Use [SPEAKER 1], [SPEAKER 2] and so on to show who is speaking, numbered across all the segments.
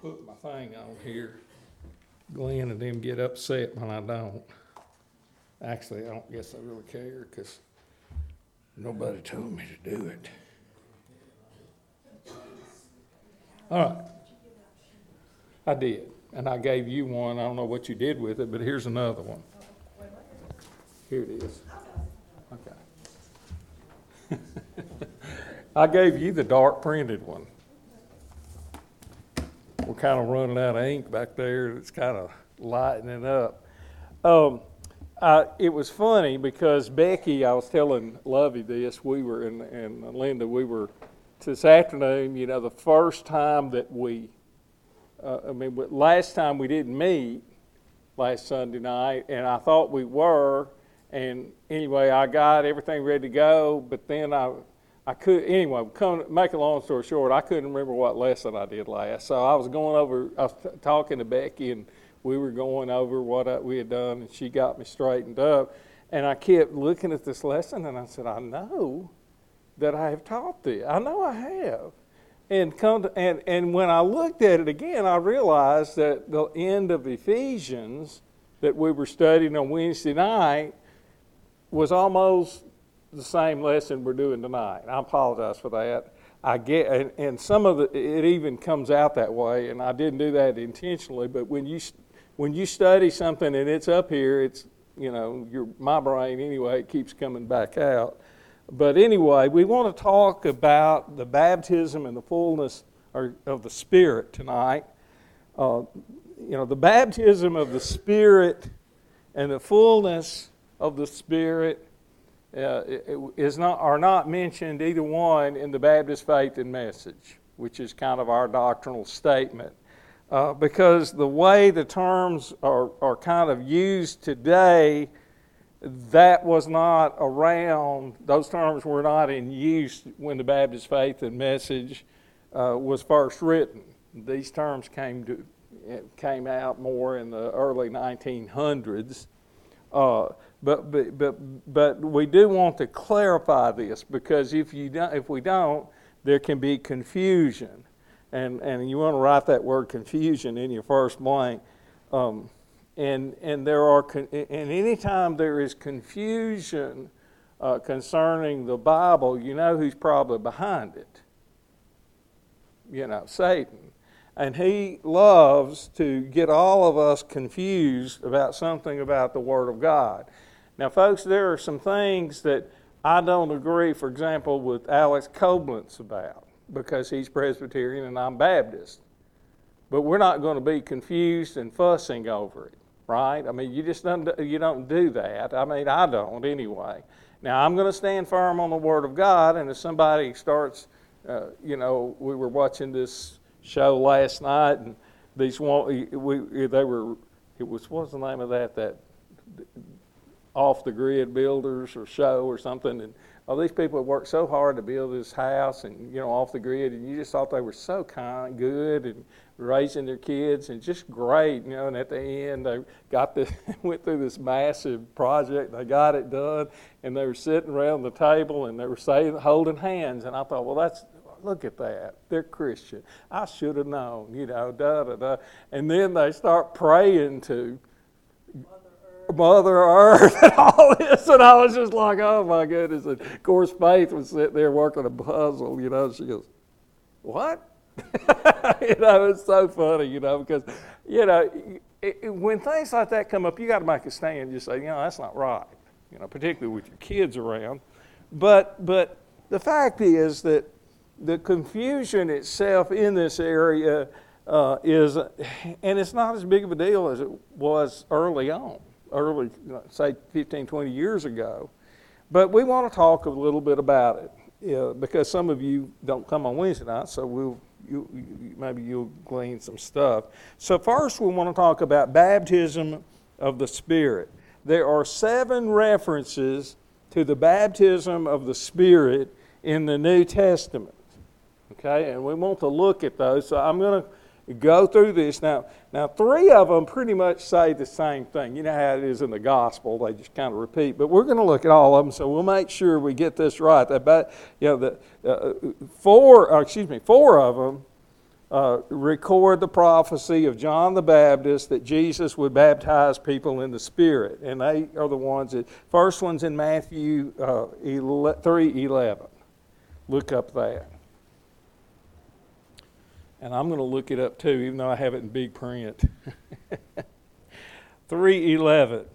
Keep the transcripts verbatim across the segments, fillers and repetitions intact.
[SPEAKER 1] put my thing on here, Glenn and them get upset when I don't. Actually, I don't guess I really care because nobody told me to do it. All right. I did. And I gave you one. I don't know what you did with it, but here's another one. Here it is. Okay. I gave you the dark printed one. We're kind of running out of ink back there. It's kind of lightening up. Um, I, it was funny because Becky, I was telling Lovey this, we were, and, and Linda, we were, this afternoon, you know, the first time that we, uh, I mean, last time we didn't meet, last Sunday night, and I thought we were, and anyway, I got everything ready to go, but then I, I could, anyway, come, make a long story short, I couldn't remember what lesson I did last. So I was going over, I was t- talking to Becky, and we were going over what I, we had done, and she got me straightened up. And I kept looking at this lesson, and I said, I know that I have taught this. I know I have. And, come to, and, and when I looked at it again, I realized that the end of Ephesians that we were studying on Wednesday night was almost the same lesson we're doing tonight. I apologize for that. I get, and, and some of it, it even comes out that way, and I didn't do that intentionally. But when you when you study something and it's up here, it's you know your my brain anyway. It keeps coming back out. But anyway, we want to talk about the baptism and the fullness of the Spirit tonight. Uh, you know, the baptism of the Spirit and the fullness of the Spirit. Uh, is not are not mentioned either one in the Baptist Faith and Message, which is kind of our doctrinal statement, uh, because the way the terms are are kind of used today, that was not around. Those terms were not in use when the Baptist Faith and Message uh, was first written. These terms came to came out more in the early nineteen hundreds. Uh, But, but but but we do want to clarify this, because if you don't, if we don't, there can be confusion, and and you want to write that word confusion in your first blank, um, and and there are and anytime there is confusion uh, concerning the Bible, you know who's probably behind it. You know, Satan. And he loves to get all of us confused about something about the Word of God. Now, folks, there are some things that I don't agree, for example, with Alex Koblentz about, because he's Presbyterian and I'm Baptist. But we're not going to be confused and fussing over it, right? I mean, you just don't, you don't do that. I mean, I don't anyway. Now, I'm going to stand firm on the Word of God, and if somebody starts, uh, you know, we were watching this show last night, and these we they were it was what's the name of that that off the grid builders or show or something, and all these people have worked so hard to build this house and you know off the grid, and you just thought they were so kind, good, and raising their kids and just great, you know. And at the end, they got this went through this massive project, they got it done, and they were sitting around the table and they were saying holding hands, and I thought, well, that's. Look at that. They're Christian. I should have known, you know, da, da, da. And then they start praying to Mother Earth, Mother Earth and all this. And I was just like, oh, my goodness. And of course, Faith was sitting there working a puzzle, you know. She goes, what? you know, it's so funny, you know, because, you know, it, it, when things like that come up, you got to make a stand and just say, you know, that's not right, you know, particularly with your kids around. But But the fact is that the confusion itself in this area uh, is, and it's not as big of a deal as it was early on, early, say fifteen, twenty years ago. But we want to talk a little bit about it uh, because some of you don't come on Wednesday night, so we'll, you, you, maybe you'll glean some stuff. So first we want to talk about baptism of the Spirit. There are seven references to the baptism of the Spirit in the New Testament. Okay, and we want to look at those. So I'm going to go through this. Now, now, three of them pretty much say the same thing. You know how it is in the gospel. They just kind of repeat. But we're going to look at all of them, so we'll make sure we get this right. About, you know, the uh, four, uh, excuse me, four of them uh, record the prophecy of John the Baptist that Jesus would baptize people in the Spirit. And they are the ones that, first one's in Matthew uh, three eleven. Look up that. And I'm going to look it up too, even though I have it in big print. three eleven.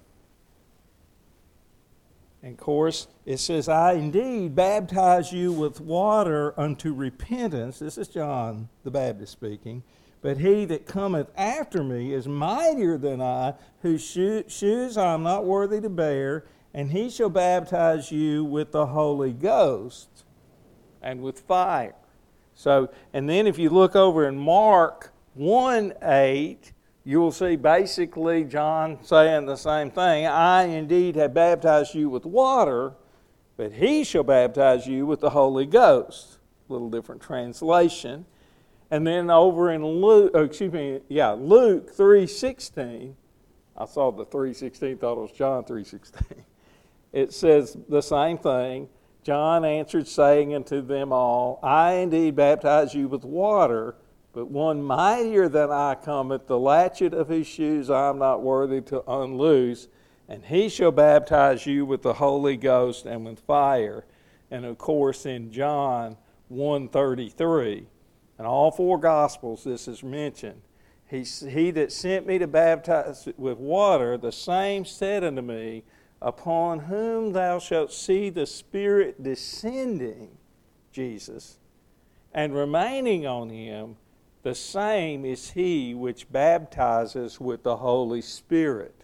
[SPEAKER 1] And of course, it says, I indeed baptize you with water unto repentance. This is John the Baptist speaking. But he that cometh after me is mightier than I, whose shoes I am not worthy to bear, and he shall baptize you with the Holy Ghost and with fire. So, and then if you look over in Mark one eight, you will see basically John saying the same thing. I indeed have baptized you with water, but he shall baptize you with the Holy Ghost. A little different translation. And then over in Luke, oh, excuse me, yeah, Luke three sixteen. I saw the three sixteen, thought it was John three sixteen. It says the same thing. John answered, saying unto them all, I indeed baptize you with water, but one mightier than I cometh, the latchet of his shoes I am not worthy to unloose, and he shall baptize you with the Holy Ghost and with fire. And of course in John one thirty-three, in all four Gospels this is mentioned. He, he that sent me to baptize with water, the same said unto me, upon whom thou shalt see the Spirit descending, Jesus, and remaining on him, the same is he which baptizes with the Holy Spirit.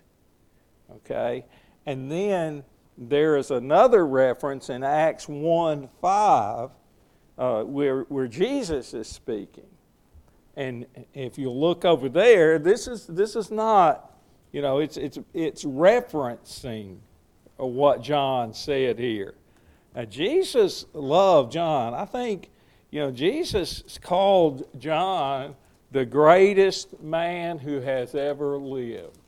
[SPEAKER 1] Okay? And then there is another reference in Acts one five uh, where, where Jesus is speaking. And if you look over there, this is this is not, you know, it's it's it's referencing what John said here. Now Jesus loved John. I think, you know, Jesus called John the greatest man who has ever lived.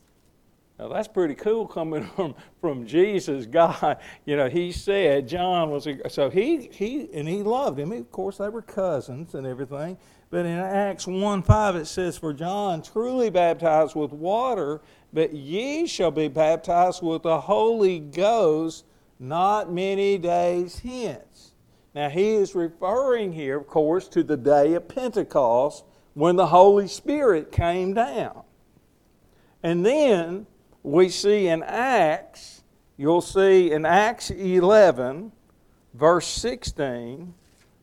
[SPEAKER 1] Now that's pretty cool coming from, from Jesus, God. You know, he said John was a, so he he and he loved him. Of course, they were cousins and everything. But in Acts one five it says, for John truly baptized with water, but ye shall be baptized with the Holy Ghost not many days hence. Now he is referring here, of course, to the day of Pentecost when the Holy Spirit came down. And then we see in Acts, you'll see in Acts eleven, verse sixteen,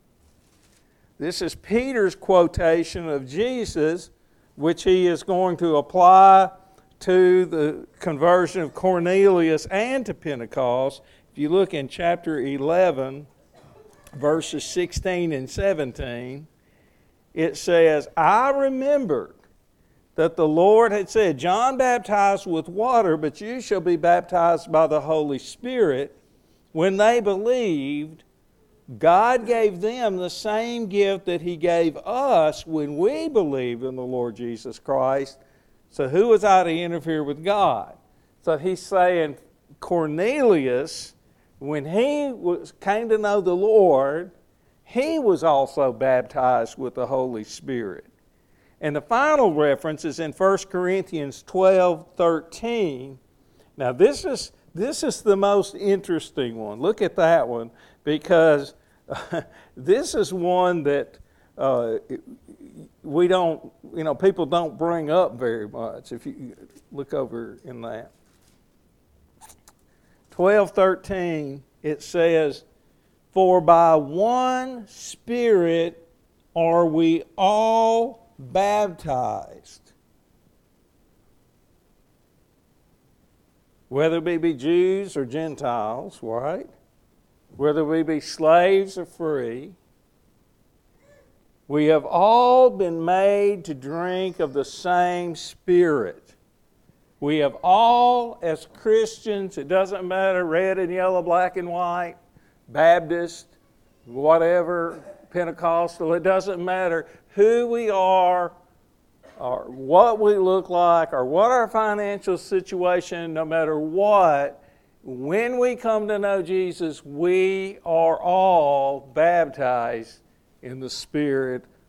[SPEAKER 1] this is Peter's quotation of Jesus, which he is going to apply to the conversion of Cornelius and to Pentecost. If you look in chapter eleven, verses sixteen and seventeen, it says, I remembered that the Lord had said, John baptized with water, but you shall be baptized by the Holy Spirit. When they believed, God gave them the same gift that he gave us when we believed in the Lord Jesus Christ. So who was I to interfere with God? So he's saying Cornelius, when he was, came to know the Lord, he was also baptized with the Holy Spirit. And the final reference is in First Corinthians twelve thirteen. Now this is this is the most interesting one. Look at that one, because uh, this is one that uh, we don't, you know, people don't bring up very much. If you look over in that. twelve thirteen, it says, for by one Spirit are we all baptized, whether we be Jews or Gentiles, right? Whether we be slaves or free, we have all been made to drink of the same Spirit. We have all, as Christians, it doesn't matter, red and yellow, black and white, Baptist, whatever, Pentecostal, it doesn't matter who we are or what we look like or what our financial situation, no matter what, when we come to know Jesus, we are all baptized in the Spirit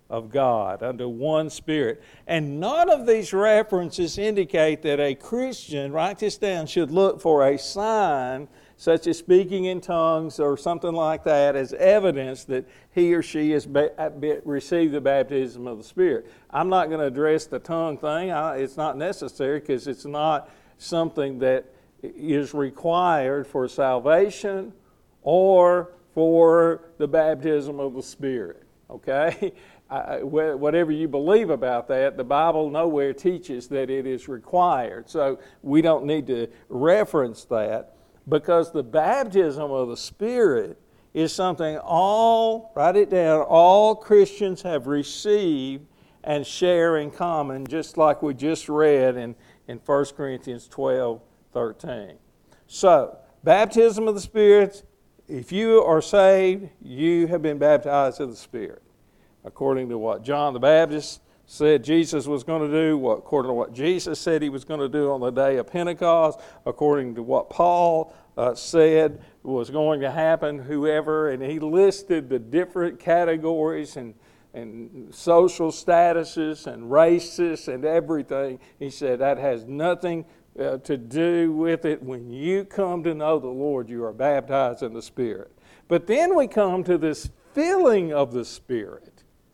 [SPEAKER 1] of God, under one Spirit. And none of these references indicate that a Christian, write this down, should look for a sign such as speaking in tongues or something like that as evidence that he or she has be, be, received the baptism of the Spirit. I'm not going to address the tongue thing. I, it's not necessary because it's not something that is required for salvation or for the baptism of the Spirit. Okay? I, whatever you believe about that, the Bible nowhere teaches that it is required. So we don't need to reference that, because the baptism of the Spirit is something all, write it down, all Christians have received and share in common, just like we just read in, in First Corinthians twelve thirteen. So, baptism of the Spirit, if you are saved, you have been baptized of the Spirit. According to what John the Baptist said Jesus was going to do, what, according to what Jesus said he was going to do on the day of Pentecost, according to what Paul uh, said was going to happen, whoever, and he listed the different categories and, and social statuses and races and everything. He said that has nothing uh, to do with it. When you come to know the Lord, you are baptized in the Spirit. But then we come to this filling of the Spirit.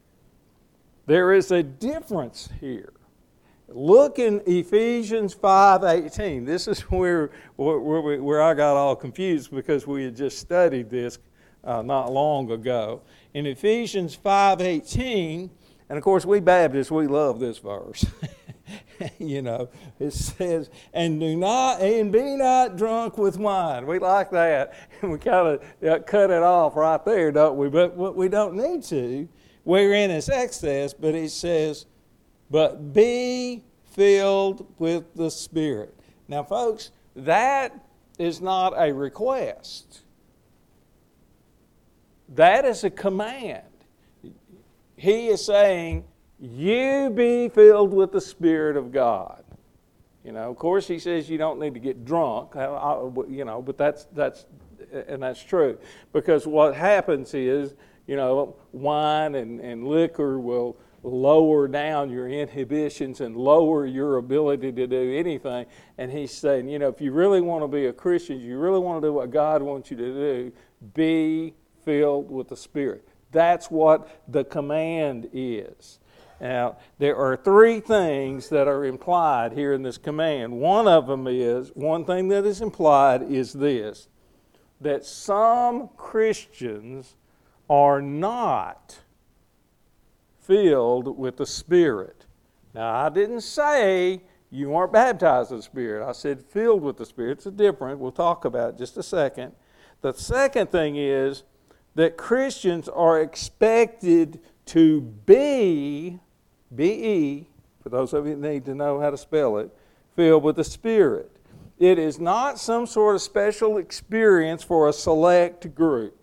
[SPEAKER 1] There is a difference here. Look in Ephesians five eighteen. This is where, where, where I got all confused because we had just studied this uh, not long ago. In Ephesians five eighteen, and of course we Baptists, we love this verse. You know, it says, and do not, and be not drunk with wine. We like that. And we kind of cut it off right there, don't we? But we don't need to. Wherein is excess, but it says, but be filled with the Spirit. Now, folks, that is not a request. That is a command. He is saying, you be filled with the Spirit of God. You know, of course, he says you don't need to get drunk, I, I, you know, but that's, that's, and that's true. Because what happens is, you know, wine and, and liquor will lower down your inhibitions and lower your ability to do anything. And he's saying, you know, if you really want to be a Christian, you really want to do what God wants you to do, be filled with the Spirit. That's what the command is. Now, there are three things that are implied here in this command. One of them is, one thing that is implied is this, that some Christians are not filled with the Spirit. Now, I didn't say you aren't baptized in the Spirit. I said filled with the Spirit. It's different. We'll talk about it in just a second. The second thing is that Christians are expected to be, B E, for those of you that need to know how to spell it, filled with the Spirit. It is not some sort of special experience for a select group.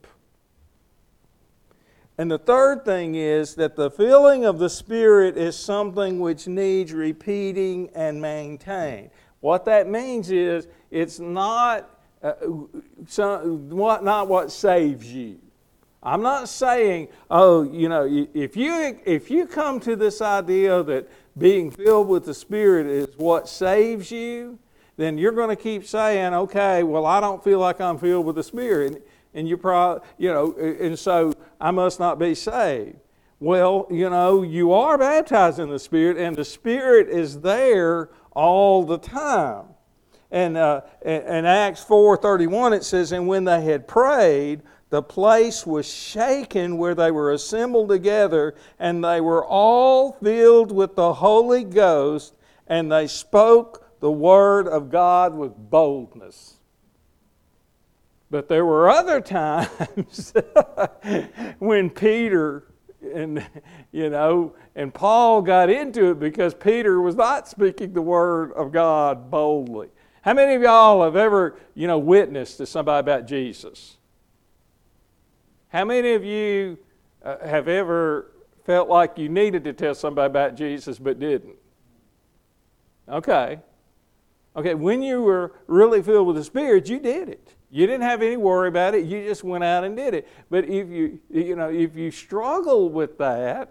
[SPEAKER 1] And the third thing is that the filling of the Spirit is something which needs repeating and maintained. What that means is it's not, uh, some, what, not what saves you. I'm not saying, oh, you know, if you, if you come to this idea that being filled with the Spirit is what saves you, then you're going to keep saying, okay, well, I don't feel like I'm filled with the Spirit. And you probably, you know, and so I must not be saved. Well, you know, you are baptized in the Spirit, and the Spirit is there all the time. And uh, in Acts four thirty-one, it says, and when they had prayed, the place was shaken where they were assembled together, and they were all filled with the Holy Ghost, and they spoke the word of God with boldness. But there were other times when Peter and, you know, and Paul got into it because Peter was not speaking the word of God boldly. How many of y'all have ever, you know, witnessed to somebody about Jesus? How many of you uh, have ever felt like you needed to tell somebody about Jesus but didn't? Okay. Okay, when you were really filled with the Spirit, you did it. You didn't have any worry about it. You just went out and did it. But if you, you know, if you struggle with that,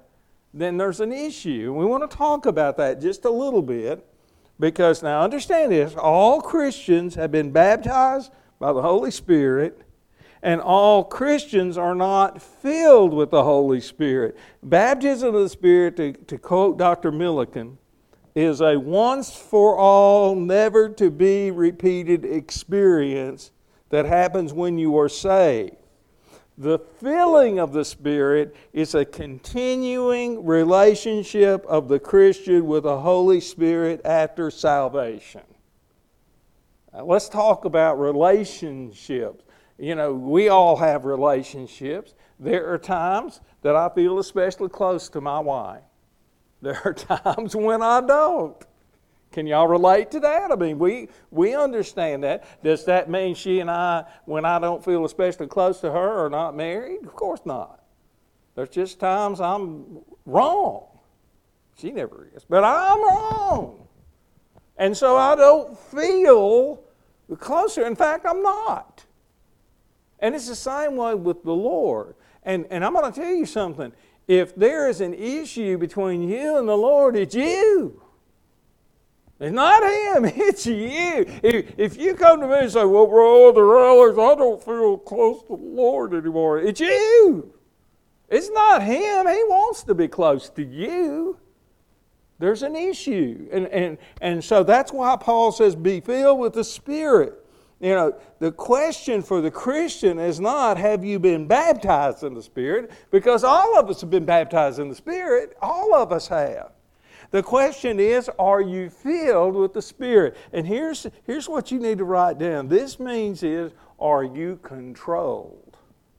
[SPEAKER 1] then there's an issue. We want to talk about that just a little bit, because now understand this, all Christians have been baptized by the Holy Spirit, and all Christians are not filled with the Holy Spirit. Baptism of the Spirit, to, to quote Doctor Milliken, is a once-for-all, never-to-be-repeated experience that happens when you are saved. The filling of the Spirit is a continuing relationship of the Christian with the Holy Spirit after salvation. Now, let's talk about relationships. You know, we all have relationships. There are times that I feel especially close to my wife. There are times when I don't. Can y'all relate to that? I mean, we, we understand that. Does that mean she and I, when I don't feel especially close to her, are not married? Of course not. There's just times I'm wrong. She never is. But I'm wrong. And so I don't feel closer. In fact, I'm not. And it's the same way with the Lord. And, and I'm going to tell you something. If there is an issue between you and the Lord, it's you. It's not Him, it's you. If, if you come to me and say, well, Brother Alex, I don't feel close to the Lord anymore, it's you. It's not Him. He wants to be close to you. There's an issue. And, and, and so that's why Paul says, be filled with the Spirit. You know, the question for the Christian is not, have you been baptized in the Spirit? Because all of us have been baptized in the Spirit. All of us have. The question is, are you filled with the Spirit? And here's, here's what you need to write down. This means is, are you controlled?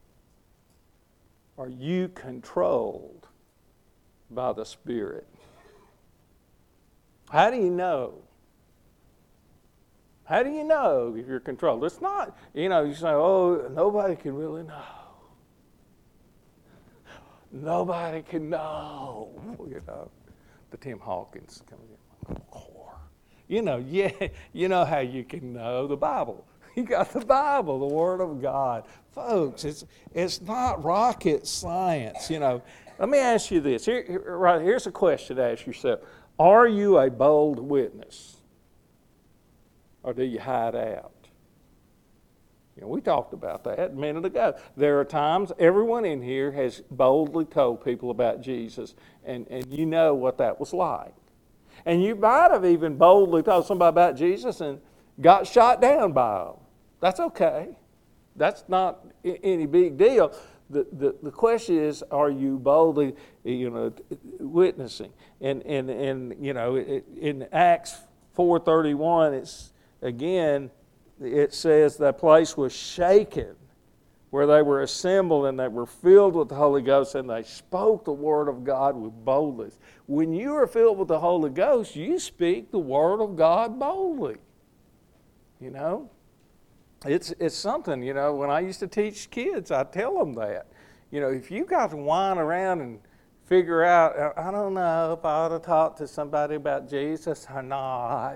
[SPEAKER 1] Are you controlled by the Spirit? How do you know? How do you know if you're controlled? It's not, you know, you say, oh, nobody can really know. Nobody can know, you know. The Tim Hawkins comes in. You know, yeah, you know how you can know the Bible. You got the Bible, the Word of God. Folks, it's it's not rocket science, you know. Let me ask you this. Here, here, right, here's a question to ask yourself. Are you a bold witness? Or do you hide out? You know, we talked about that a minute ago. There are times everyone in here has boldly told people about Jesus, and, and you know what that was like. And you might have even boldly told somebody about Jesus and got shot down by them. That's okay. That's not any big deal. The, the, the question is, are you boldly, you know, witnessing? And, and, and you know, it, in Acts four thirty-one, it's, again, it says that place was shaken where they were assembled and they were filled with the Holy Ghost and they spoke the Word of God with boldness. When you are filled with the Holy Ghost, you speak the Word of God boldly. You know? It's it's something, you know, when I used to teach kids, I tell them that. You know, if you got to whine around and figure out, I don't know if I ought to talk to somebody about Jesus or not.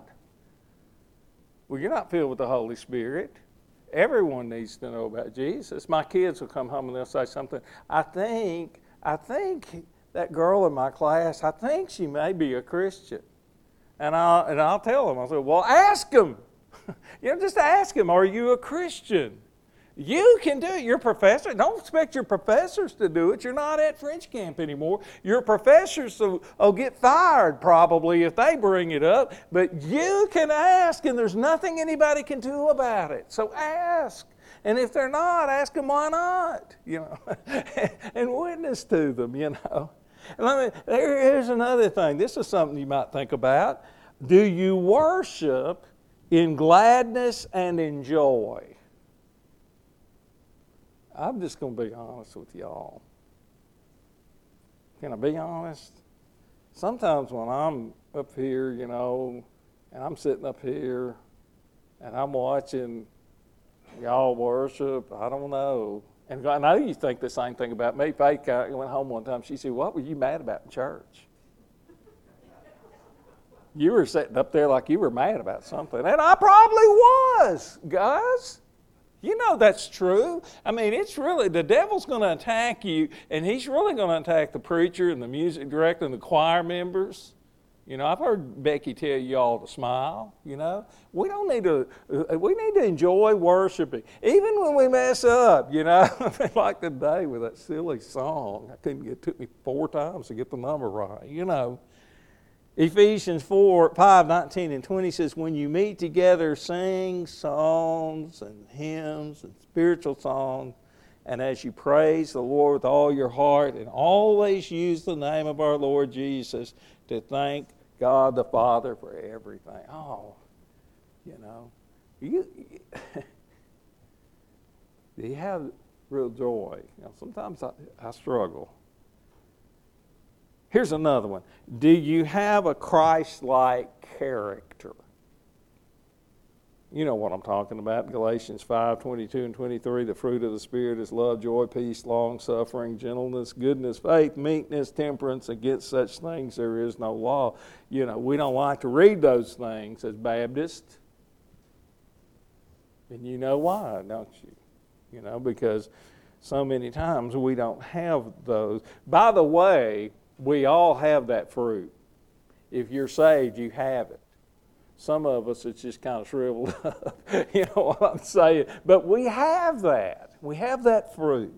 [SPEAKER 1] Well, you're not filled with the Holy Spirit. Everyone needs to know about Jesus. My kids will come home and they'll say something. I think, I think that girl in my class, I think she may be a Christian. And I'll, and I'll tell them, I'll say, well, ask them. You know, just ask them, are you a Christian? You can do it. Your professor, don't expect your professors to do it. You're not at French camp anymore. Your professors will, will get fired probably if they bring it up. But you can ask, and there's nothing anybody can do about it. So ask. And if they're not, ask them why not, you know, and witness to them, you know. And let me, here's another thing. This is something you might think about. Do you worship in gladness and in joy? I'm just going to be honest with y'all. Can I be honest? Sometimes when I'm up here, you know, and I'm sitting up here, and I'm watching y'all worship, I don't know. And I know you think the same thing about me. Faith I went home one time, she said, what were you mad about in church? You were sitting up there like you were mad about something. And I probably was, guys. You know that's true. I mean, it's really, the devil's going to attack you, and he's really going to attack the preacher and the music director and the choir members. You know, I've heard Becky tell you all to smile, you know. We don't need to, we need to enjoy worshiping. Even when we mess up, you know. Like today with that silly song. I couldn't get, it took me four times to get the number right, you know. Ephesians four, five, nineteen and twenty says, when you meet together, sing songs and hymns and spiritual songs, and as you praise the Lord with all your heart, and always use the name of our Lord Jesus to thank God the Father for everything. Oh, you know, you, do you have real joy? You know, sometimes I, I struggle. Here's another one. Do you have a Christ-like character? You know what I'm talking about. Galatians five, twenty-two and twenty-three. The fruit of the Spirit is love, joy, peace, long-suffering, gentleness, goodness, faith, meekness, temperance. Against such things there is no law. You know, we don't like to read those things as Baptists. And you know why, don't you? You know, because so many times we don't have those. By the way, we all have that fruit. If you're saved, you have it. Some of us, it's just kind of shriveled up. You know what I'm saying? But we have that. We have that fruit.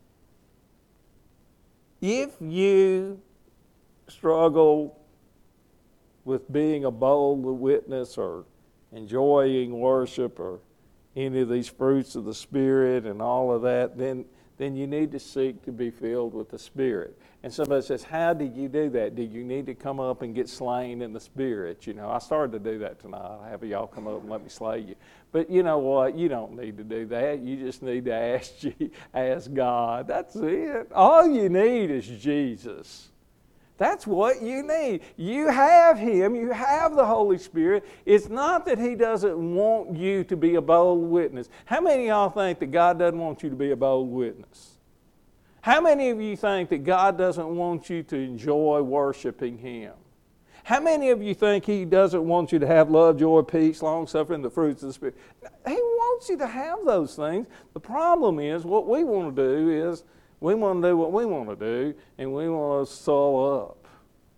[SPEAKER 1] If you struggle with being a bold witness or enjoying worship or any of these fruits of the Spirit and all of that, then, then you need to seek to be filled with the Spirit. And somebody says, how do you do that? Do you need to come up and get slain in the Spirit? You know, I started to do that tonight. I have y'all come up and let me slay you. But you know what? You don't need to do that. You just need to ask, ask God. That's it. All you need is Jesus. That's what you need. You have Him. You have the Holy Spirit. It's not that He doesn't want you to be a bold witness. How many of y'all think that God doesn't want you to be a bold witness? How many of you think that God doesn't want you to enjoy worshiping Him? How many of you think He doesn't want you to have love, joy, peace, long-suffering, the fruits of the Spirit? He wants you to have those things. The problem is, what we want to do is, we want to do what we want to do, and we want to soul up.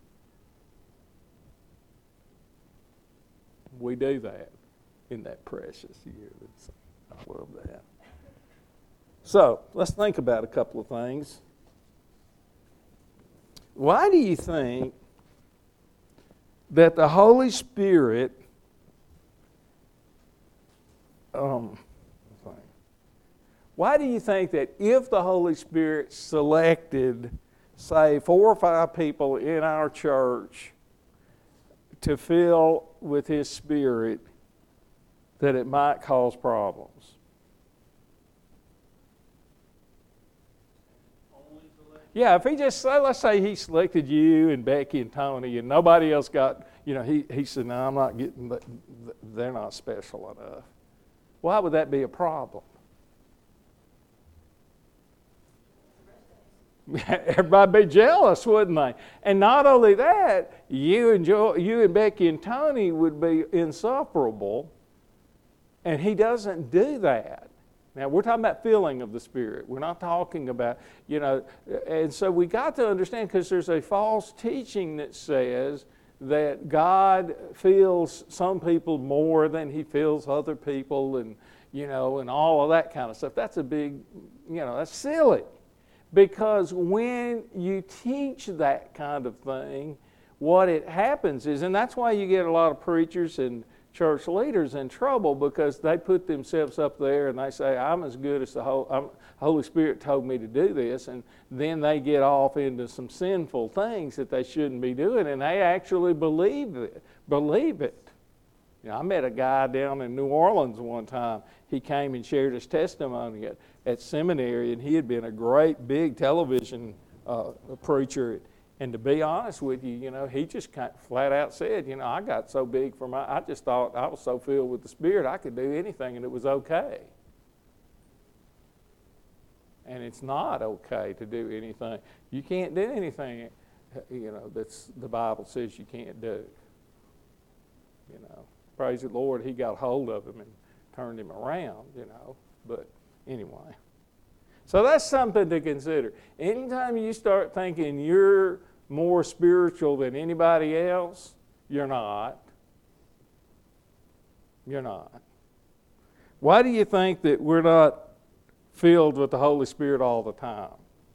[SPEAKER 1] We do that in that precious year. I love that. So, let's think about a couple of things. Why do you think that the Holy Spirit um, why do you think that if the Holy Spirit selected, say, four or five people in our church to fill with His Spirit, that it might cause problems? Yeah, if he just, let's say he selected you and Becky and Tony and nobody else got, you know, he, he said, no, I'm not getting, they're not special enough. Why would that be a problem? Everybody be jealous, wouldn't they? And not only that, you and, Joe, you and Becky and Tony would be insufferable, and he doesn't do that. Now, we're talking about filling of the Spirit. We're not talking about, you know, and so we got to understand, because there's a false teaching that says that God fills some people more than He fills other people, and, you know, and all of that kind of stuff. That's a big, you know, that's silly. Because when you teach that kind of thing, what it happens is, and that's why you get a lot of preachers and church leaders in trouble, because they put themselves up there and they say, I'm as good as the Holy, I'm, Holy Spirit told me to do this, and then they get off into some sinful things that they shouldn't be doing, and they actually believe it. Believe it. You know, I met a guy down in New Orleans one time. He came and shared his testimony at, at seminary, and he had been a great big television uh, preacher. And to be honest with you, you know, he just kind of flat out said, you know, I got so big for my, I just thought I was so filled with the Spirit I could do anything and it was okay. And it's not okay to do anything. You can't do anything, you know, that's the Bible says you can't do. You know, praise the Lord, he got hold of him and turned him around, you know. But anyway. So that's something to consider. Anytime you start thinking you're more spiritual than anybody else, you're not. You're not. Why do you think that we're not filled with the Holy Spirit all the time?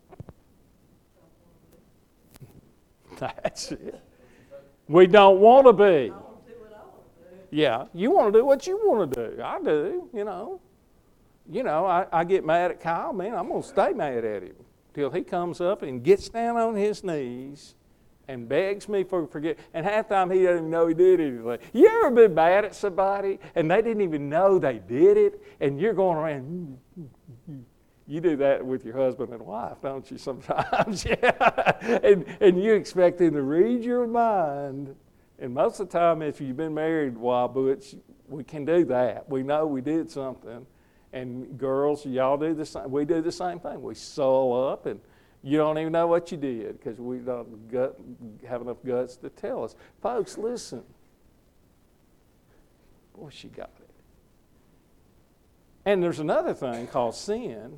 [SPEAKER 1] That's it. We don't want to be. Yeah, you want to do what you want to do. I do, you know. You know, I, I get mad at Kyle, man, I'm going to stay mad at him till he comes up and gets down on his knees and begs me for forgiveness. And half the time he doesn't even know he did anything. You ever been mad at somebody and they didn't even know they did it, and you're going around, you do that with your husband and wife, don't you, sometimes? Yeah. And, and you expect him to read your mind. And most of the time, if you've been married a while, Butch, we can do that. We know we did something. And girls, y'all do the same. We do the same thing. We sew up, and you don't even know what you did because we don't gut, have enough guts to tell us. Folks, listen. Boy, she got it. And there's another thing called sin.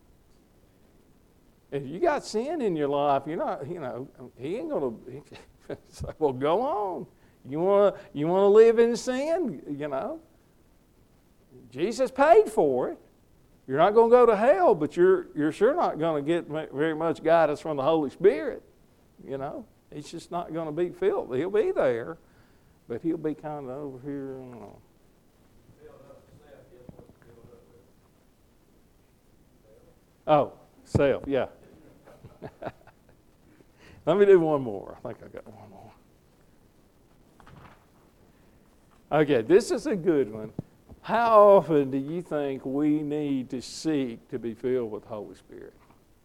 [SPEAKER 1] If you got sin in your life, you're not, you know, he ain't going to say, well, go on. You want to you want to live in sin, you know. Jesus paid for it. You're not going to go to hell, but you're you're sure not going to get very much guidance from the Holy Spirit. You know, He's just not going to be filled. He'll be there, but He'll be kind of over here. You know. Oh, self, yeah. Let me do one more. I think I got one more. Okay, this is a good one. How often do you think we need to seek to be filled with the Holy Spirit?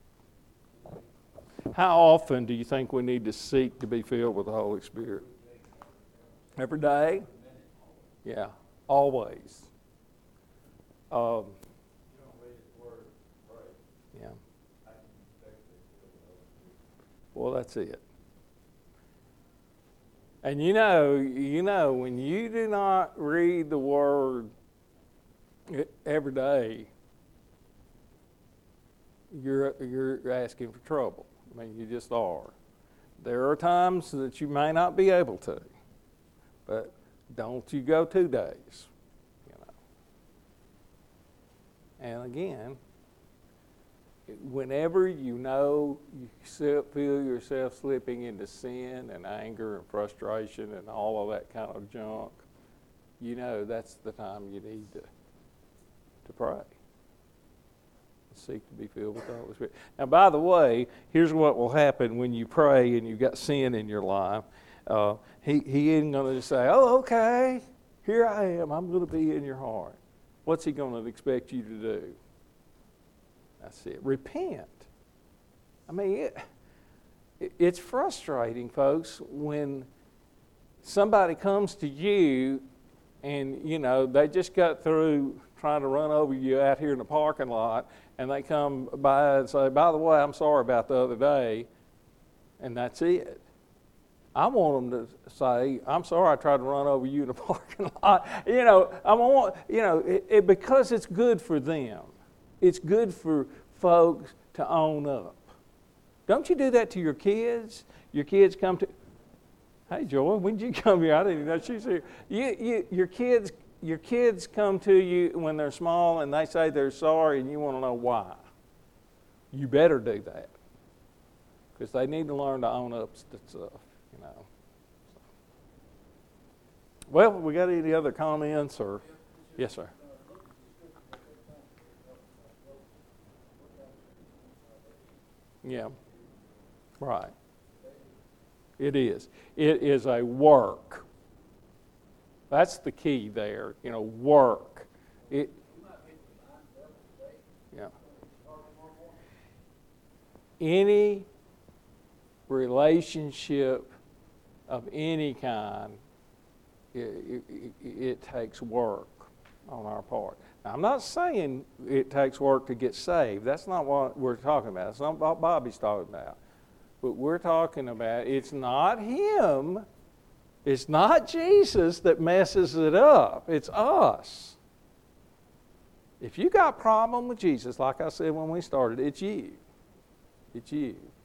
[SPEAKER 1] How often do you think we need to seek to be filled with the Holy Spirit? Every day? Yeah, always. Um, yeah. Well, that's it. And you know, you know, when you do not read the Word every day, you're you're asking for trouble. I mean, you just are. There are times that you may not be able to, but don't you go two days, you know. And again, whenever you know you feel yourself slipping into sin and anger and frustration and all of that kind of junk, you know that's the time you need to to pray. Seek to be filled with the Holy Spirit. Now, by the way, here's what will happen when you pray and you've got sin in your life. Uh, he, he isn't going to just say, oh, okay, here I am. I'm going to be in your heart. What's He going to expect you to do? That's it. Repent. I mean, it, it, it's frustrating, folks, when somebody comes to you and, you know, they just got through trying to run over you out here in the parking lot, and they come by and say, by the way, I'm sorry about the other day, and that's it. I want them to say, I'm sorry I tried to run over you in the parking lot. You know, I want, you know, it, it, because it's good for them. It's good for folks to own up. Don't you do that to your kids? Your kids come to, hey, Joy, when did you come here? I didn't even know she's here. You, you, your kids, your kids come to you when they're small and they say they're sorry and you want to know why. You better do that because they need to learn to own up to stuff, you know. Well, we got any other comments or? Yes, sir. Yeah, right. It is. It is a work. That's the key there, you know, work. It, yeah. Any relationship of any kind, it, it, it takes work on our part. Now, I'm not saying it takes work to get saved. That's not what we're talking about. That's not what Bobby's talking about. But we're talking about it's not him. It's not Jesus that messes it up. It's us. If you got a problem with Jesus, like I said when we started, it's you. It's you.